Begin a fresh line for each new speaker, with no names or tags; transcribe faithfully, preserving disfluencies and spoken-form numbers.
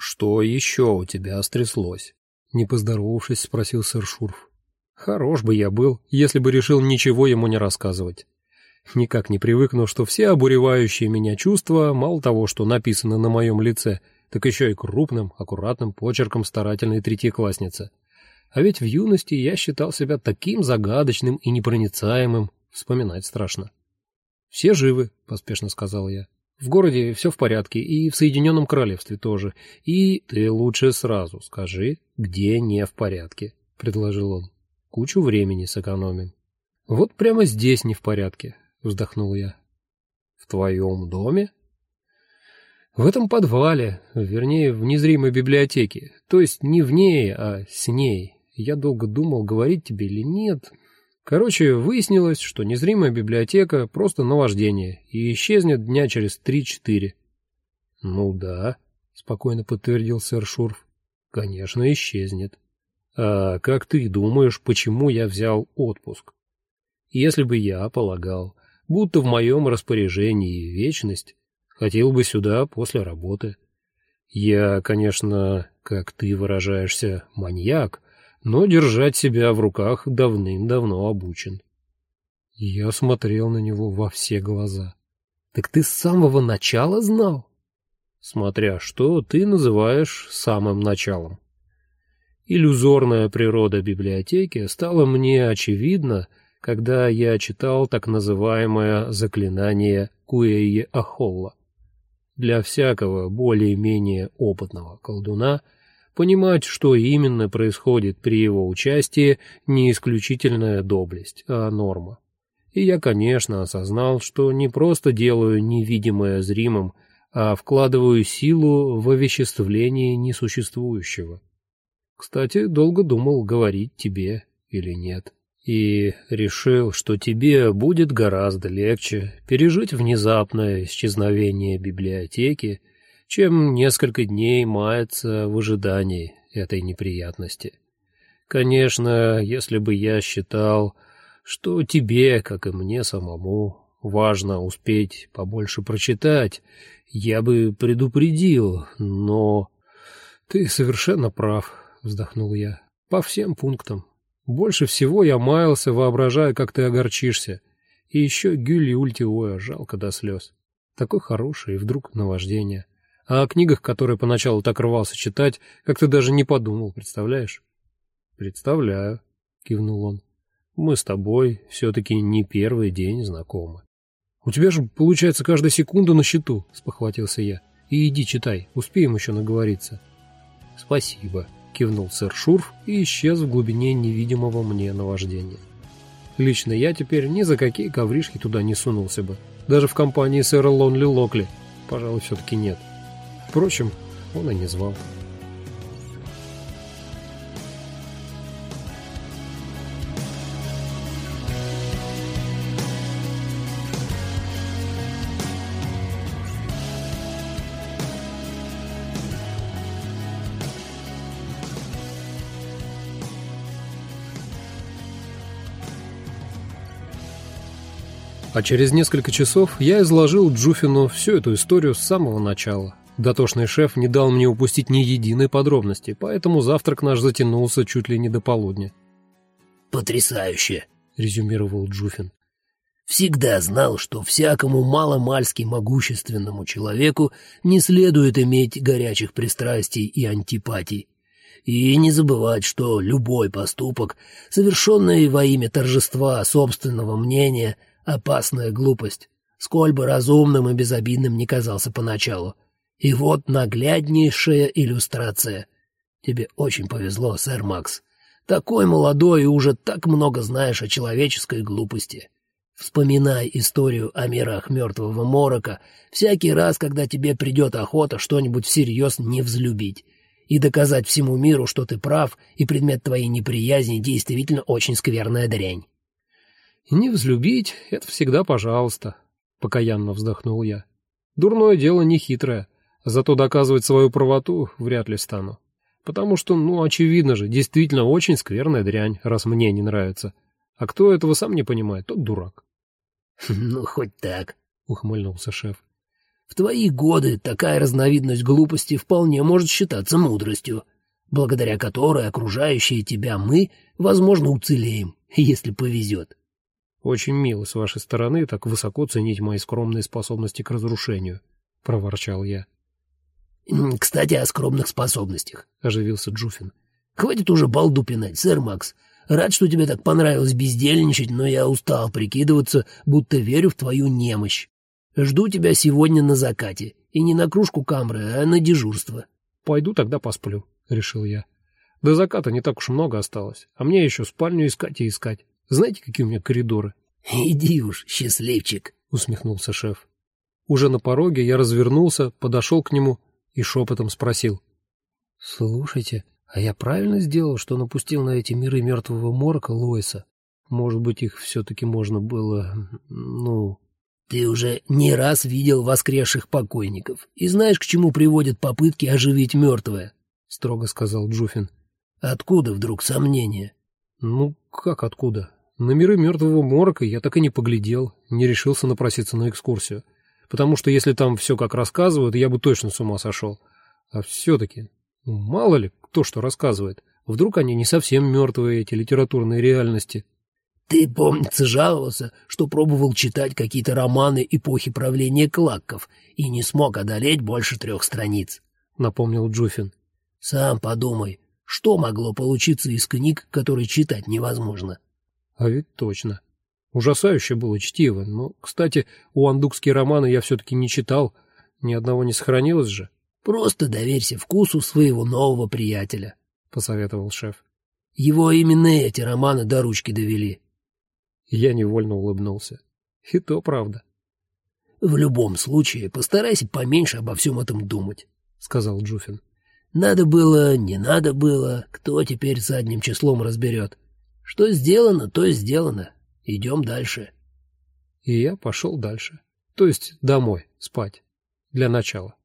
«Что еще у тебя стряслось?» — не поздоровавшись, спросил сэр Шурф. Хорош бы я был, если бы решил ничего ему не рассказывать. Никак не привыкну, что все обуревающие меня чувства, мало того, что написаны на моем лице, так еще и крупным, аккуратным почерком старательной третьеклассницы. А ведь в юности я считал себя таким загадочным и непроницаемым, вспоминать страшно. «Все живы», — поспешно сказал я. «В городе все в порядке, и в Соединенном Королевстве тоже. И ты лучше сразу скажи, где не в порядке», — предложил он. «Кучу времени сэкономим». «Вот прямо здесь не в порядке», — вздохнул я. «В твоем доме?» «В этом подвале, вернее, в незримой библиотеке. То есть не в ней, а с ней. Я долго думал, говорить тебе или нет. Короче, выяснилось, что незримая библиотека — просто наваждение и исчезнет дня через три-четыре». «Ну да», — спокойно подтвердил сэр Шурф. «Конечно, исчезнет. А как ты думаешь, почему я взял отпуск? Если бы я полагал, будто в моем распоряжении вечность, хотел бы сюда после работы. Я, конечно, как ты выражаешься, маньяк, но держать себя в руках давным-давно обучен». Я смотрел на него во все глаза. «Так ты с самого начала знал?» «Смотря что ты называешь самым началом. Иллюзорная природа библиотеки стала мне очевидна, когда я читал так называемое заклинание Куэйе-Ахолла. Для всякого более-менее опытного колдуна понимать, что именно происходит при его участии, не исключительная доблесть, а норма. И я, конечно, осознал, что не просто делаю невидимое зримым, а вкладываю силу в овеществление несуществующего. Кстати, долго думал, говорить тебе или нет. И решил, что тебе будет гораздо легче пережить внезапное исчезновение библиотеки, чем несколько дней маяться в ожидании этой неприятности. Конечно, если бы я считал, что тебе, как и мне самому, важно успеть побольше прочитать, я бы предупредил, но... Ты совершенно прав, вздохнул я, по всем пунктам. Больше всего я маялся, воображая, как ты огорчишься. И еще Гюли Ультиоя жалко до слез. Такой хороший, и вдруг наваждение. А о книгах, которые поначалу так рвался читать, как-то даже не подумал, представляешь? Представляю, кивнул он. Мы с тобой все-таки не первый день знакомы. У тебя же, получается, каждая секунда на счету, спохватился я. И иди читай, успеем еще наговориться. Спасибо, кивнул сэр Шурф и исчез в глубине невидимого мне наваждения. Лично я теперь ни за какие ковришки туда не сунулся бы. Даже в компании сэра Лонли Локли, пожалуй, все-таки нет. Впрочем, он и не звал. А через несколько часов я изложил Джуфину всю эту историю с самого начала. Дотошный шеф не дал мне упустить ни единой подробности, поэтому завтрак наш затянулся чуть ли не до полудня.
«Потрясающе!» — резюмировал Джуфин. «Всегда знал, что всякому маломальски могущественному человеку не следует иметь горячих пристрастий и антипатий. И не забывать, что любой поступок, совершенный во имя торжества собственного мнения, опасная глупость, сколь бы разумным и безобидным ни казался поначалу. И вот нагляднейшая иллюстрация. Тебе очень повезло, сэр Макс. Такой молодой и уже так много знаешь о человеческой глупости. Вспоминай историю о мирах мертвого морока всякий раз, когда тебе придет охота что-нибудь всерьез не взлюбить, и доказать всему миру, что ты прав, и предмет твоей неприязни действительно очень скверная дрянь.
«Не взлюбить — это всегда пожалуйста», — покаянно вздохнул я. «Дурное дело не хитрое, зато доказывать свою правоту вряд ли стану. Потому что, ну, очевидно же, действительно очень скверная дрянь, раз мне не нравится. А кто этого сам не понимает, тот дурак».
«Ну, хоть так», —
ухмыльнулся шеф.
В твои годы такая разновидность глупости вполне может считаться мудростью, благодаря которой окружающие тебя мы, возможно, уцелеем, если повезет.
Очень мило с вашей стороны так высоко ценить мои скромные способности к разрушению, — проворчал я.
— Кстати, о скромных способностях, — оживился Джуфин. — Хватит уже балду пинать, сэр Макс. Рад, что тебе так понравилось бездельничать, но я устал прикидываться, будто верю в твою немощь. Жду тебя сегодня на закате, и не на кружку камры, а на дежурство.
— Пойду тогда посплю, — решил я. До заката не так уж много осталось, а мне еще спальню искать и искать. Знаете, какие у меня коридоры?
— Иди уж, счастливчик, — усмехнулся шеф.
Уже на пороге я развернулся, подошел к нему и шепотом спросил. — Слушайте, а я правильно сделал, что напустил на эти миры мертвого морока Лоиса? Может быть, их все-таки можно было... ну...
— Ты уже не раз видел воскресших покойников и знаешь, к чему приводят попытки оживить мертвое, — строго сказал Джуфин. — Откуда вдруг сомнения?
— Ну, как откуда? На миры мертвого морока я так и не поглядел, не решился напроситься на экскурсию. Потому что если там все как рассказывают, я бы точно с ума сошел. А все-таки, ну, мало ли, кто что рассказывает. Вдруг они не совсем мертвые, эти литературные реальности.
— Ты, помнится, жаловался, что пробовал читать какие-то романы эпохи правления Клакков и не смог одолеть больше трех страниц, — напомнил Джуфин. — Сам подумай, что могло получиться из книг, которые читать невозможно?
— А ведь точно. Ужасающе было чтиво, но, кстати, уандукские романы я все-таки не читал, ни одного не сохранилось же.
— Просто доверься вкусу своего нового приятеля, — посоветовал шеф. — Его именно эти романы до ручки довели.
Я невольно улыбнулся. И то правда.
— В любом случае, постарайся поменьше обо всем этом думать, — сказал Джуфин. — Надо было, не надо было, кто теперь задним числом разберет. Что сделано, то сделано. Идем дальше.
И я пошел дальше. То есть домой, спать. Для начала.